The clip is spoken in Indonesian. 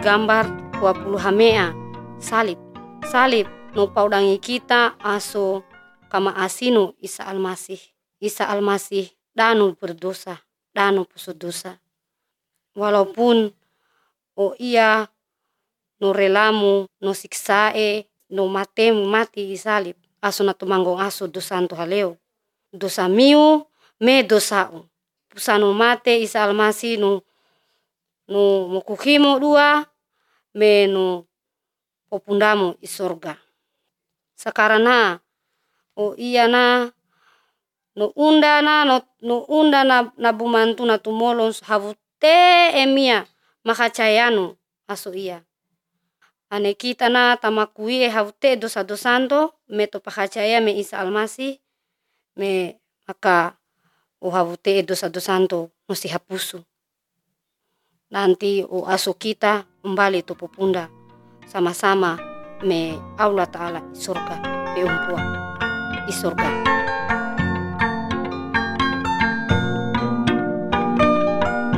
gambar 20 hamea salib. Salib no paudangi kita aso kama asino Isa Almasih. Isa Almasih danu berdosa, danu puso dosa. Walaupun ia no relamu, no siksae, no matemu mati di salib. Aso na tumanggong aso dosanto haleo. Dosa miu me dosau. Pusano mate Isa Almasih no mukuhimu dua me no popundamu i sorga. Sekarang ia na no unda na bumantu na tumolong havu te emia makacayanu aso ia. Ane kita na tamakui havu te dosa-dosanto me to pakacaya me Isa Almasih me maka havu te dosa-dosanto musti hapusu. Nanti aso kita kembali to popunda sama-sama me Allah Ta'ala i surga pe umpua i surga.